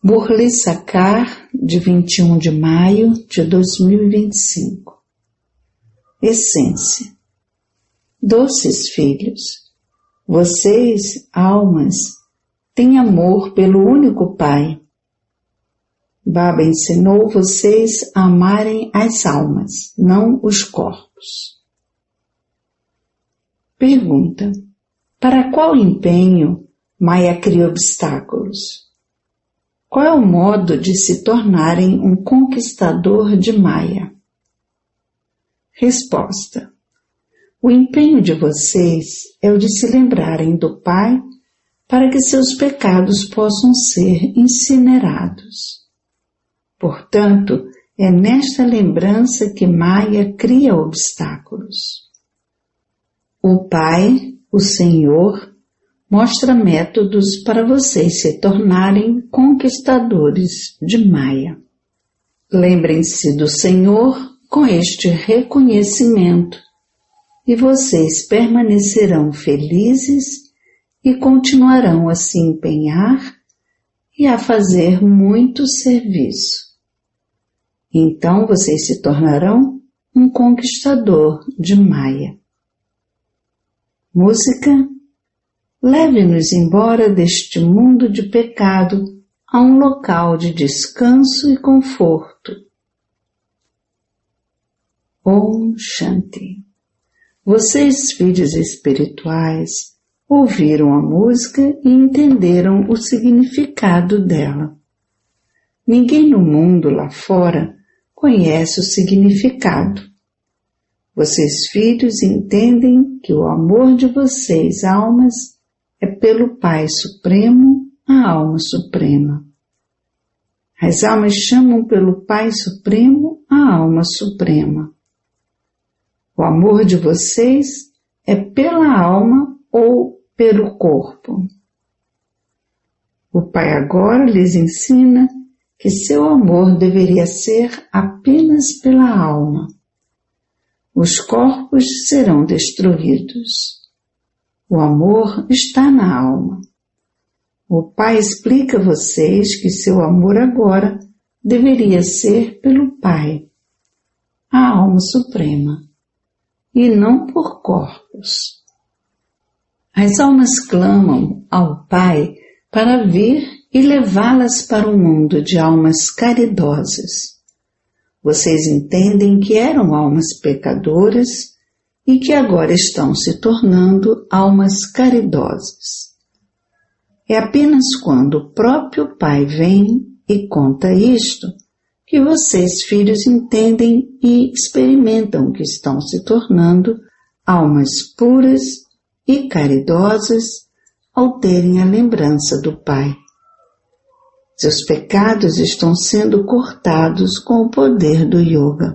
Burli Sakar, de 21 de maio de 2025. Essência. Doces filhos, vocês, almas, têm amor pelo único Pai. Baba ensinou vocês a amarem as almas, não os corpos. Pergunta: para qual empenho Maya cria obstáculos? Qual é o modo de se tornarem um conquistador de Maya? Resposta: o empenho de vocês é o de se lembrarem do Pai para que seus pecados possam ser incinerados. Portanto, é nesta lembrança que Maya cria obstáculos. O Pai, o Senhor, mostra métodos para vocês se tornarem conquistadores de Maya. Lembrem-se do Senhor com este reconhecimento e vocês permanecerão felizes e continuarão a se empenhar e a fazer muito serviço. Então vocês se tornarão um conquistador de Maya. Música: leve-nos embora deste mundo de pecado a um local de descanso e conforto. Om Shanti. Vocês, filhos espirituais, ouviram a música e entenderam o significado dela. Ninguém no mundo lá fora conhece o significado. Vocês, filhos, entendem que o amor de vocês, almas, é pelo Pai Supremo, a alma suprema. As almas chamam pelo Pai Supremo a alma suprema. O amor de vocês é pela alma ou pelo corpo. O Pai agora lhes ensina que seu amor deveria ser apenas pela alma. Os corpos serão destruídos. O amor está na alma. O Pai explica a vocês que seu amor agora deveria ser pelo Pai, a alma suprema, e não por corpos. As almas clamam ao Pai para vir e levá-las para um mundo de almas caridosas. Vocês entendem que eram almas pecadoras e que agora estão se tornando almas caridosas. É apenas quando o próprio Pai vem e conta isto que vocês, filhos, entendem e experimentam que estão se tornando almas puras e caridosas ao terem a lembrança do Pai. Seus pecados estão sendo cortados com o poder do Yoga.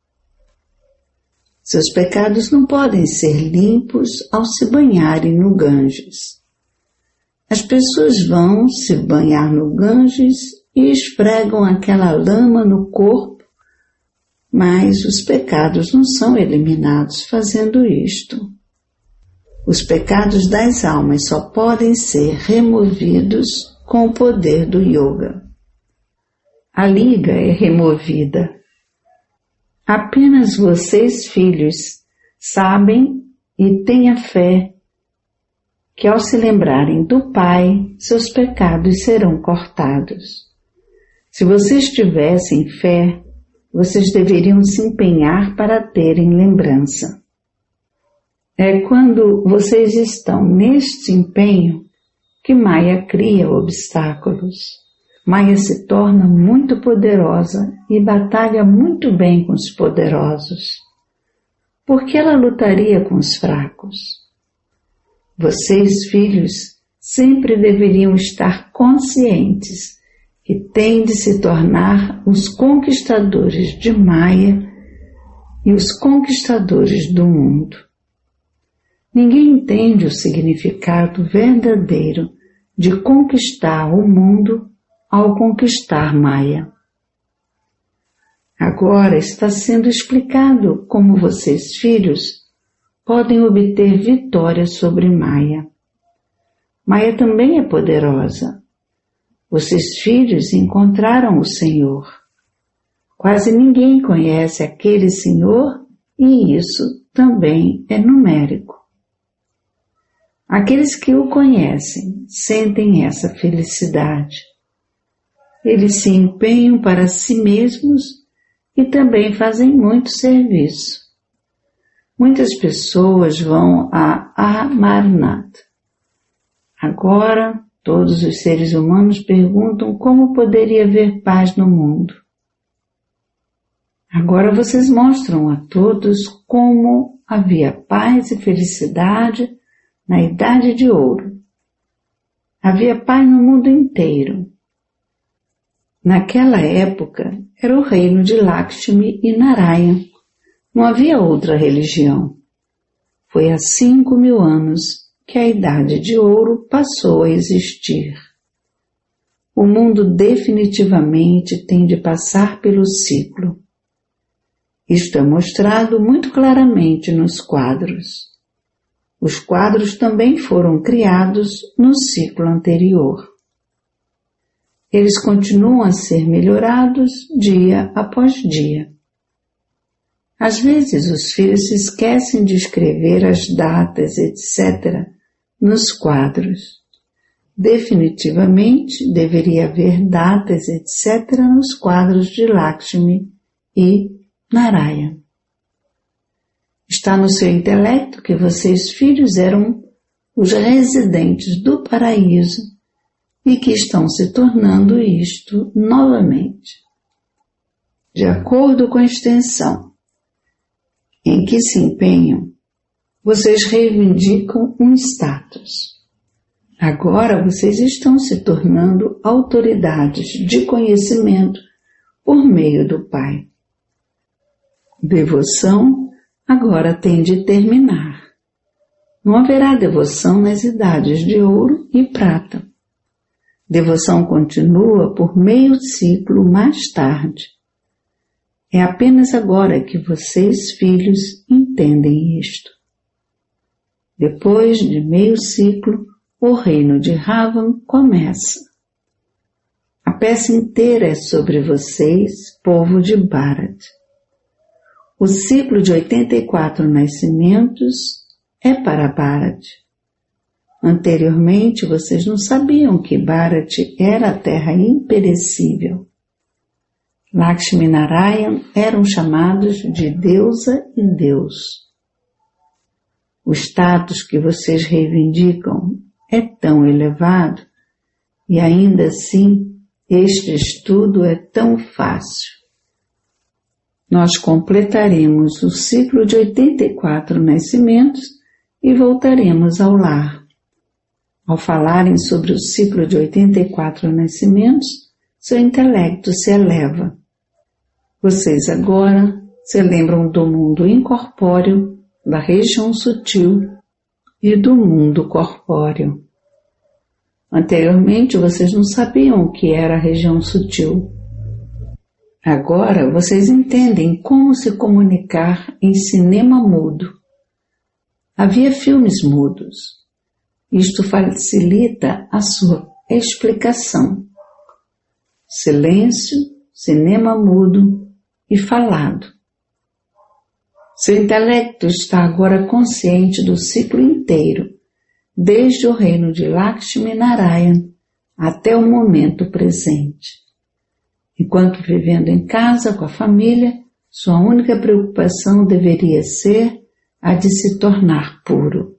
Seus pecados não podem ser limpos ao se banharem no Ganges. As pessoas vão se banhar no Ganges e esfregam aquela lama no corpo, mas os pecados não são eliminados fazendo isto. Os pecados das almas só podem ser removidos com o poder do Yoga. A liga é removida. Apenas vocês, filhos, sabem e têm a fé que ao se lembrarem do Pai, seus pecados serão cortados. Se vocês tivessem fé, vocês deveriam se empenhar para terem lembrança. É quando vocês estão neste empenho que Maya cria obstáculos. Maya se torna muito poderosa e batalha muito bem com os poderosos. Por que ela lutaria com os fracos? Vocês, filhos, sempre deveriam estar conscientes que têm de se tornar os conquistadores de Maya e os conquistadores do mundo. Ninguém entende o significado verdadeiro de conquistar o mundo ao conquistar Maya. Agora está sendo explicado como vocês, filhos, podem obter vitória sobre Maya. Maya também é poderosa. Vocês, filhos, encontraram o Senhor. Quase ninguém conhece aquele Senhor e isso também é numérico. Aqueles que o conhecem sentem essa felicidade. Eles se empenham para si mesmos e também fazem muito serviço. Muitas pessoas vão a Amarnath. Agora, todos os seres humanos perguntam como poderia haver paz no mundo. Agora vocês mostram a todos como havia paz e felicidade na Idade de Ouro. Havia paz no mundo inteiro. Naquela época era o reino de Lakshmi e Narayana. Não havia outra religião. Foi há 5.000 anos que a Idade de Ouro passou a existir. O mundo definitivamente tem de passar pelo ciclo. Isto é mostrado muito claramente nos quadros. Os quadros também foram criados no ciclo anterior. Eles continuam a ser melhorados dia após dia. Às vezes os filhos se esquecem de escrever as datas, etc., nos quadros. Definitivamente deveria haver datas, etc., nos quadros de Lakshmi e Narayana. Está no seu intelecto que vocês, filhos, eram os residentes do paraíso e que estão se tornando isto novamente. De acordo com a extensão em que se empenham, vocês reivindicam um status. Agora vocês estão se tornando autoridades de conhecimento por meio do Pai. Devoção agora tem de terminar. Não haverá devoção nas idades de ouro e prata. Devoção continua por meio ciclo mais tarde. É apenas agora que vocês, filhos, entendem isto. Depois de meio ciclo, o reino de Ravan começa. A peça inteira é sobre vocês, povo de Bharat. O ciclo de 84 nascimentos é para Bharat. Anteriormente, vocês não sabiam que Bharat era a terra imperecível. Lakshmi e Narayana eram chamados de deusa e Deus. O status que vocês reivindicam é tão elevado e ainda assim este estudo é tão fácil. Nós completaremos o ciclo de 84 nascimentos e voltaremos ao lar. Ao falarem sobre o ciclo de 84 nascimentos, seu intelecto se eleva. Vocês agora se lembram do mundo incorpóreo, da região sutil e do mundo corpóreo. Anteriormente vocês não sabiam o que era a região sutil. Agora vocês entendem como se comunicar em cinema mudo. Havia filmes mudos. Isto facilita a sua explicação. Silêncio, cinema mudo e falado. Seu intelecto está agora consciente do ciclo inteiro, desde o reino de Lakshmi Narayana até o momento presente. Enquanto vivendo em casa com a família, sua única preocupação deveria ser a de se tornar puro.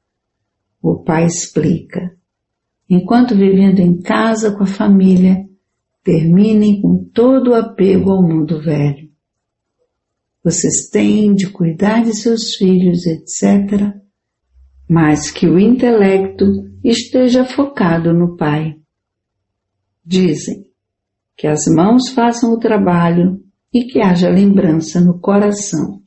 O pai explica: enquanto vivendo em casa com a família, terminem com todo o apego ao mundo velho. Vocês têm de cuidar de seus filhos, etc., mas que o intelecto esteja focado no Pai. Dizem que as mãos façam o trabalho e que haja lembrança no coração.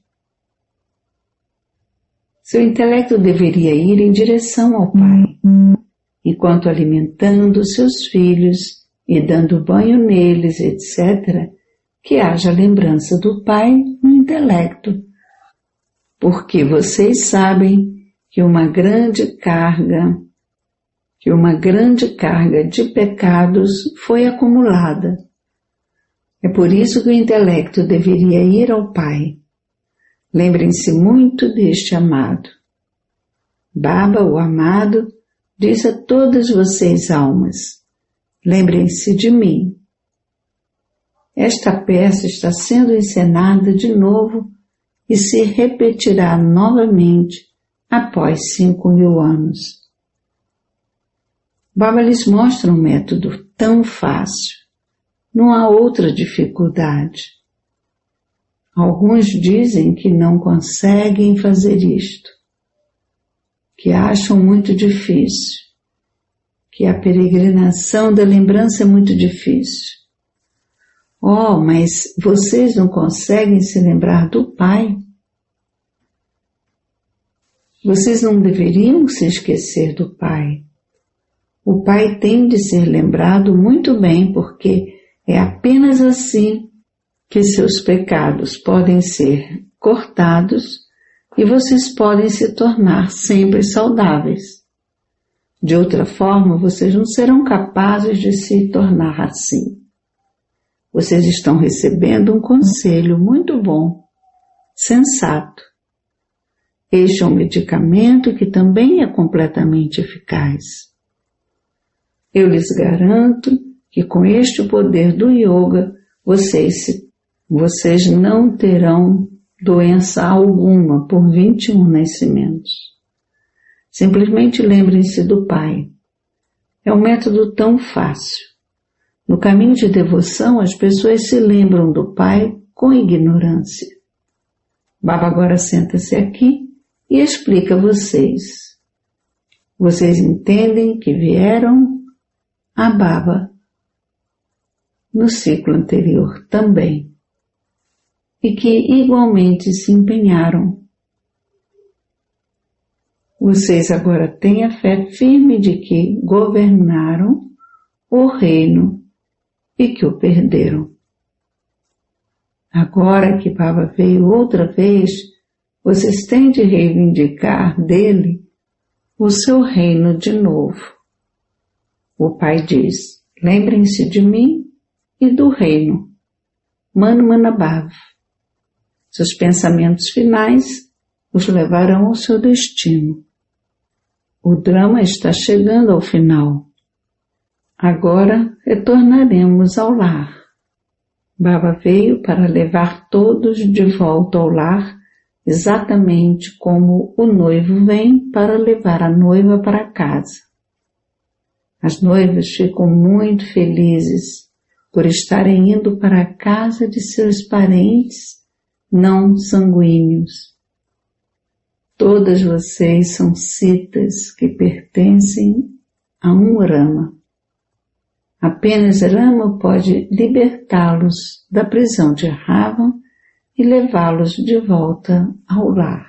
Seu intelecto deveria ir em direção ao Pai, enquanto alimentando seus filhos e dando banho neles, etc., que haja lembrança do Pai no intelecto, porque vocês sabem que uma grande carga que uma grande carga de pecados foi acumulada. É por isso que o intelecto deveria ir ao Pai. Lembrem-se muito deste amado. Baba, o amado, diz a todas vocês almas, lembrem-se de mim. Esta peça está sendo encenada de novo e se repetirá novamente após 5.000 anos. Baba lhes mostra um método tão fácil. Não há outra dificuldade. Alguns dizem que não conseguem fazer isto, que acham muito difícil, que a peregrinação da lembrança é muito difícil. Oh, mas vocês não conseguem se lembrar do Pai? Vocês não deveriam se esquecer do Pai. O Pai tem de ser lembrado muito bem, porque é apenas assim que seus pecados podem ser cortados e vocês podem se tornar sempre saudáveis. De outra forma, vocês não serão capazes de se tornar assim. Vocês estão recebendo um conselho muito bom, sensato. Este é um medicamento que também é completamente eficaz. Eu lhes garanto que com este poder do yoga, vocês não terão doença alguma por 21 nascimentos. Simplesmente lembrem-se do Pai. É um método tão fácil. No caminho de devoção, as pessoas se lembram do Pai com ignorância. Baba agora senta-se aqui e explica a vocês. Vocês entendem que vieram a Baba no ciclo anterior também, e que igualmente se empenharam. Vocês agora têm a fé firme de que governaram o reino e que o perderam. Agora que Baba veio outra vez, vocês têm de reivindicar dele o seu reino de novo. O Pai diz, lembrem-se de mim e do reino. Mano Manabhav. Seus pensamentos finais os levarão ao seu destino. O drama está chegando ao final. Agora retornaremos ao lar. Baba veio para levar todos de volta ao lar, exatamente como o noivo vem para levar a noiva para casa. As noivas ficam muito felizes por estarem indo para a casa de seus parentes não sanguíneos. Todas vocês são citas que pertencem a um Rama. Apenas Rama pode libertá-los da prisão de Ravan e levá-los de volta ao lar.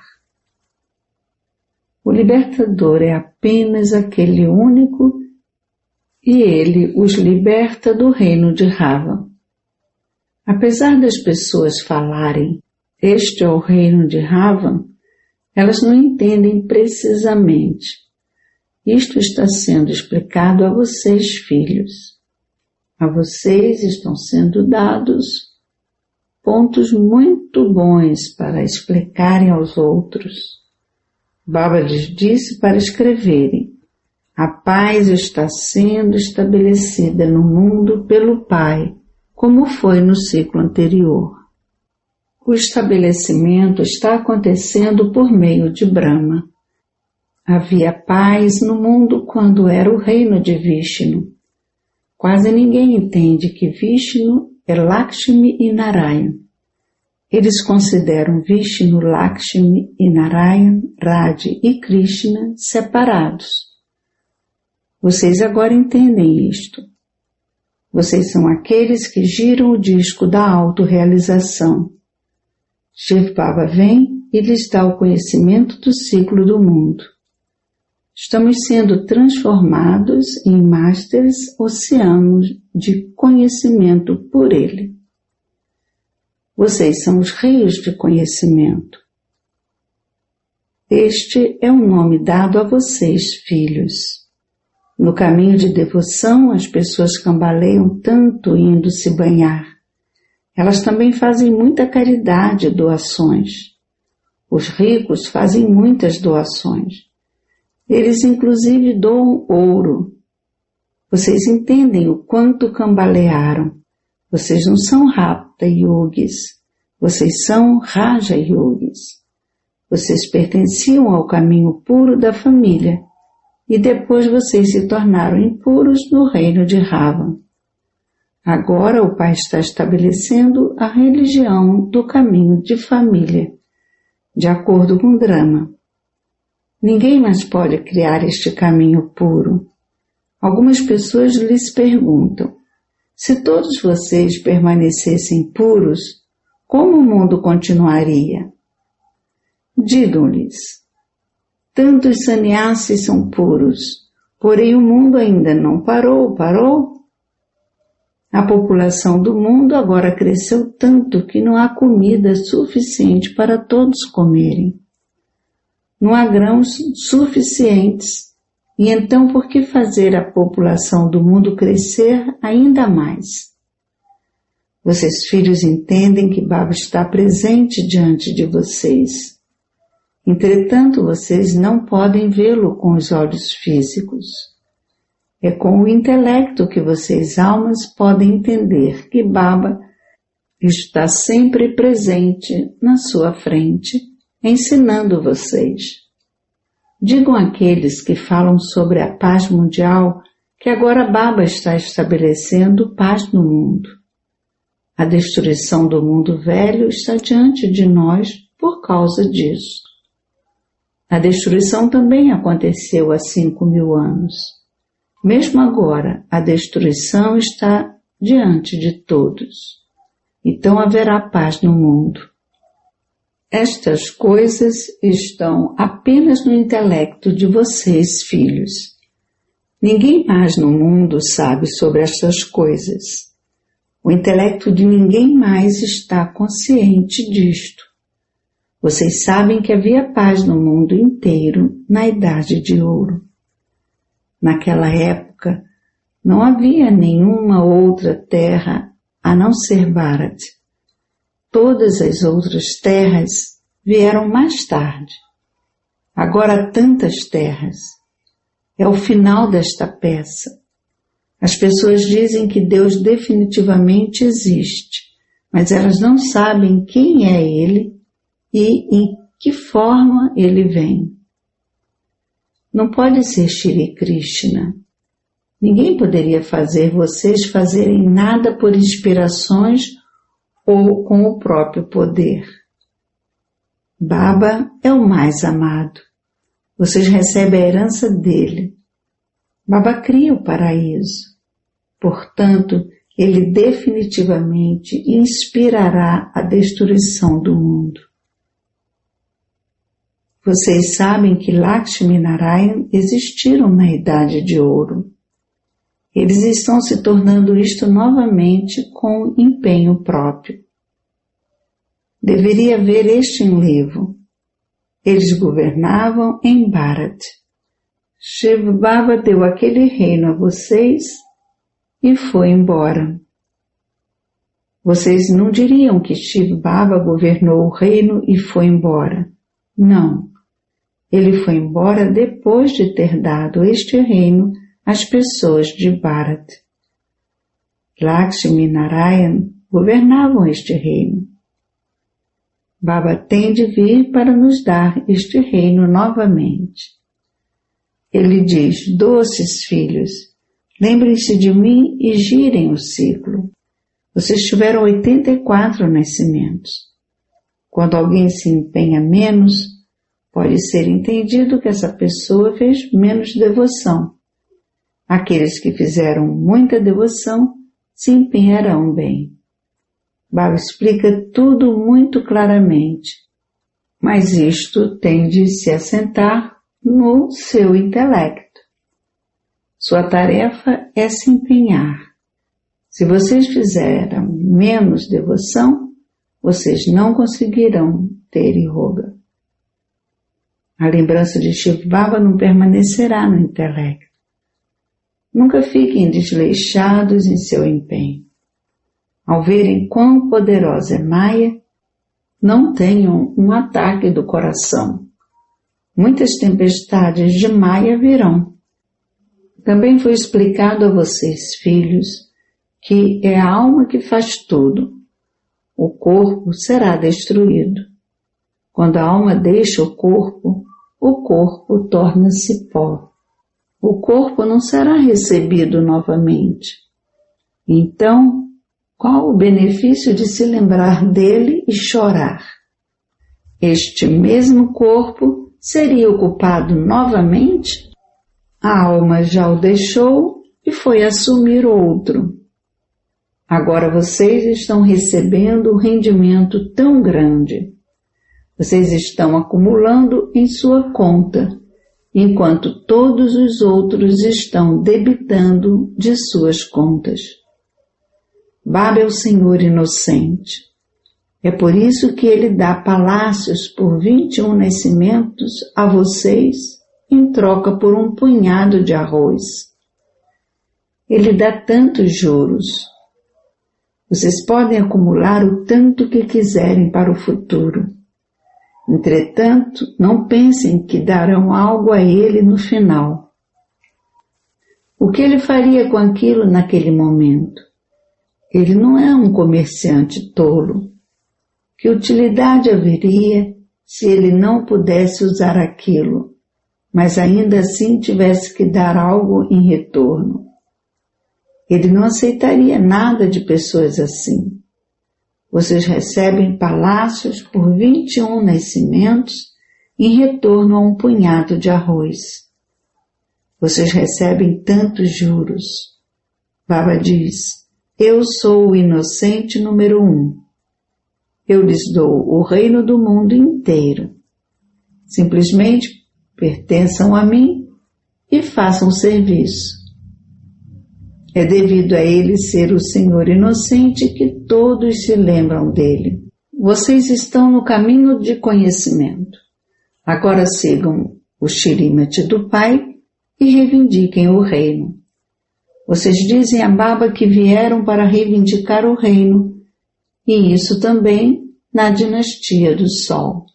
O libertador é apenas aquele único e ele os liberta do reino de Ravan. Apesar das pessoas falarem, este é o reino de Ravan, elas não entendem precisamente. Isto está sendo explicado a vocês, filhos. A vocês estão sendo dados pontos muito bons para explicarem aos outros. Baba lhes disse para escreverem. A paz está sendo estabelecida no mundo pelo Pai, como foi no ciclo anterior. O estabelecimento está acontecendo por meio de Brahma. Havia paz no mundo quando era o reino de Vishnu. Quase ninguém entende que Vishnu é Lakshmi e Narayana. Eles consideram Vishnu, Lakshmi e Narayana, Radha e Krishna separados. Vocês agora entendem isto. Vocês são aqueles que giram o disco da autorrealização. Shiv Baba vem e lhes dá o conhecimento do ciclo do mundo. Estamos sendo transformados em masters oceanos de conhecimento por ele. Vocês são os rios de conhecimento. Este é o nome dado a vocês, filhos. No caminho de devoção, as pessoas cambaleiam tanto indo se banhar. Elas também fazem muita caridade e doações. Os ricos fazem muitas doações. Eles inclusive doam ouro. Vocês entendem o quanto cambalearam. Vocês não são Rapta Yogis. Vocês são Raja Yogis. Vocês pertenciam ao caminho puro da família e depois vocês se tornaram impuros no reino de Rava. Agora o Pai está estabelecendo a religião do caminho de família, de acordo com o drama. Ninguém mais pode criar este caminho puro. Algumas pessoas lhes perguntam, se todos vocês permanecessem puros, como o mundo continuaria? Digam-lhes, tantos sannyasis são puros, porém o mundo ainda não parou? A população do mundo agora cresceu tanto que não há comida suficiente para todos comerem. Não há grãos suficientes, e então por que fazer a população do mundo crescer ainda mais? Vocês filhos entendem que Baba está presente diante de vocês. Entretanto, vocês não podem vê-lo com os olhos físicos. É com o intelecto que vocês, almas, podem entender que Baba está sempre presente na sua frente, ensinando vocês. Digam àqueles que falam sobre a paz mundial que agora Baba está estabelecendo paz no mundo. A destruição do mundo velho está diante de nós por causa disso. A destruição também aconteceu há 5.000 anos. Mesmo agora, a destruição está diante de todos. Então haverá paz no mundo. Estas coisas estão apenas no intelecto de vocês, filhos. Ninguém mais no mundo sabe sobre estas coisas. O intelecto de ninguém mais está consciente disto. Vocês sabem que havia paz no mundo inteiro na Idade de Ouro. Naquela época, não havia nenhuma outra terra a não ser Bharat. Todas as outras terras vieram mais tarde. Agora há tantas terras. É o final desta peça. As pessoas dizem que Deus definitivamente existe, mas elas não sabem quem é Ele e em que forma Ele vem. Não pode ser Shri Krishna. Ninguém poderia fazer vocês fazerem nada por inspirações ou com o próprio poder. Baba é o mais amado. Vocês recebem a herança dele. Baba cria o paraíso. Portanto, ele definitivamente inspirará a destruição do mundo. Vocês sabem que Lakshmi e Narayan existiram na Idade de Ouro. Eles estão se tornando isto novamente com empenho próprio. Deveria haver este enlevo. Eles governavam em Bharat. Shiv Baba deu aquele reino a vocês e foi embora. Vocês não diriam que Shiv Baba governou o reino e foi embora. Não. Ele foi embora depois de ter dado este reino às pessoas de Bharat. Lakshmi e Narayan governavam este reino. Baba tem de vir para nos dar este reino novamente. Ele diz, doces filhos, lembrem-se de mim e girem o ciclo. Vocês tiveram 84 nascimentos. Quando alguém se empenha menos, pode ser entendido que essa pessoa fez menos devoção. Aqueles que fizeram muita devoção se empenharão bem. Baba explica tudo muito claramente, mas isto tem de se assentar no seu intelecto. Sua tarefa é se empenhar. Se vocês fizeram menos devoção, vocês não conseguirão ter yoga. A lembrança de Shiv Baba não permanecerá no intelecto. Nunca fiquem desleixados em seu empenho. Ao verem quão poderosa é Maya, não tenham um ataque do coração. Muitas tempestades de Maya virão. Também foi explicado a vocês, filhos, que é a alma que faz tudo. O corpo será destruído. Quando a alma deixa o corpo torna-se pó. O corpo não será recebido novamente. Então, qual o benefício de se lembrar dele e chorar? Este mesmo corpo seria ocupado novamente? A alma já o deixou e foi assumir outro. Agora vocês estão recebendo um rendimento tão grande. Vocês estão acumulando em sua conta, enquanto todos os outros estão debitando de suas contas. Baba é o Senhor inocente. É por isso que ele dá palácios por 21 nascimentos a vocês em troca por um punhado de arroz. Ele dá tantos juros. Vocês podem acumular o tanto que quiserem para o futuro. Entretanto, não pensem que darão algo a ele no final. O que ele faria com aquilo naquele momento? Ele não é um comerciante tolo. Que utilidade haveria se ele não pudesse usar aquilo, mas ainda assim tivesse que dar algo em retorno? Ele não aceitaria nada de pessoas assim. Vocês recebem palácios por 21 nascimentos em retorno a um punhado de arroz. Vocês recebem tantos juros. Baba diz: eu sou o inocente número 1. Eu lhes dou o reino do mundo inteiro. Simplesmente pertençam a mim e façam serviço. É devido a ele ser o Senhor inocente que todos se lembram dele. Vocês estão no caminho de conhecimento. Agora sigam o Shrimati do Pai e reivindiquem o reino. Vocês dizem a Baba que vieram para reivindicar o reino, e isso também na dinastia do Sol.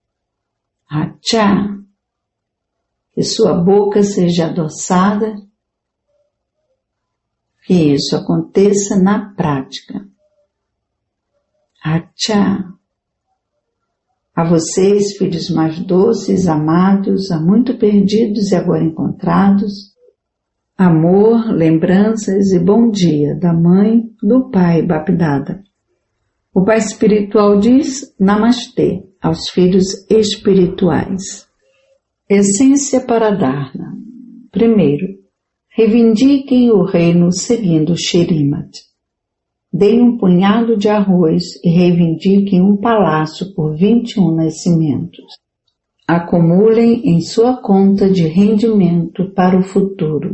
Achá, que sua boca seja adoçada, que isso aconteça na prática. Achá, a vocês, filhos mais doces, amados, há muito perdidos e agora encontrados, amor, lembranças e bom dia da mãe, do pai Bapdada. O pai espiritual diz Namastê aos filhos espirituais. Essência para Dharna. Primeiro, reivindiquem o reino seguindo o Shrimati. Deem um punhado de arroz e reivindiquem um palácio por 21 nascimentos. Acumulem em sua conta de rendimento para o futuro.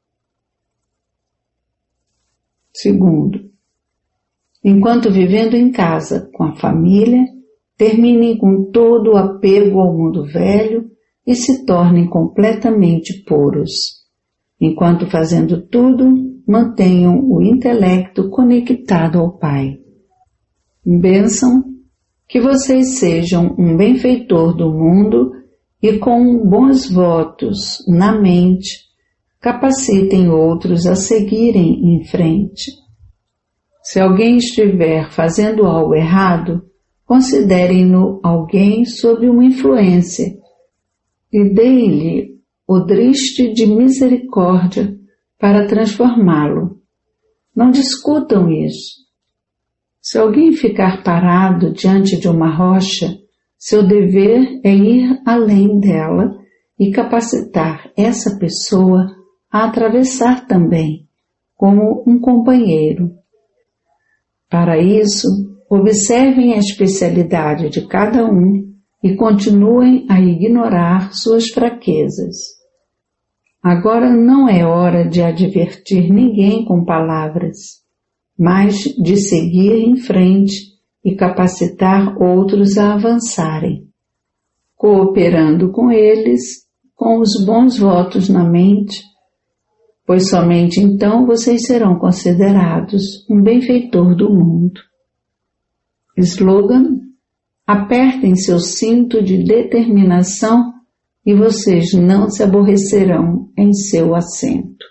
Segundo, enquanto vivendo em casa com a família, terminem com todo o apego ao mundo velho e se tornem completamente puros. Enquanto fazendo tudo, mantenham o intelecto conectado ao Pai. Bênção, que vocês sejam um benfeitor do mundo e com bons votos na mente, capacitem outros a seguirem em frente. Se alguém estiver fazendo algo errado, considerem-no alguém sob uma influência e deem-lhe o drishti de misericórdia para transformá-lo. Não discutam isso. Se alguém ficar parado diante de uma rocha, seu dever é ir além dela e capacitar essa pessoa a atravessar também, como um companheiro. Para isso, observem a especialidade de cada um e continuem a ignorar suas fraquezas. Agora não é hora de advertir ninguém com palavras, mas de seguir em frente e capacitar outros a avançarem, cooperando com eles, com os bons votos na mente, pois somente então vocês serão considerados um benfeitor do mundo. Slogan: apertem seu cinto de determinação e vocês não se aborrecerão em seu assento.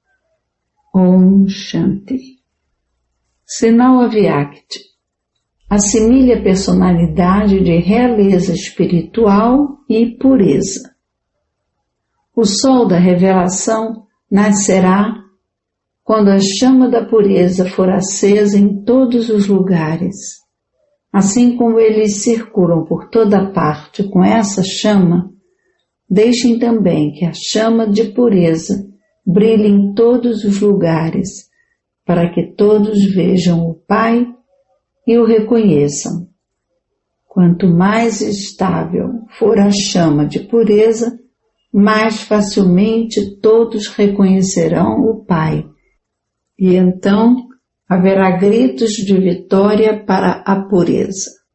Om Shanti. Sinal Avyakti. Assimile a personalidade de realeza espiritual e pureza. O sol da revelação nascerá quando a chama da pureza for acesa em todos os lugares. Assim como eles circulam por toda parte com essa chama, deixem também que a chama de pureza brilhe em todos os lugares, para que todos vejam o Pai e o reconheçam. Quanto mais estável for a chama de pureza, mais facilmente todos reconhecerão o Pai, e então haverá gritos de vitória para a pureza.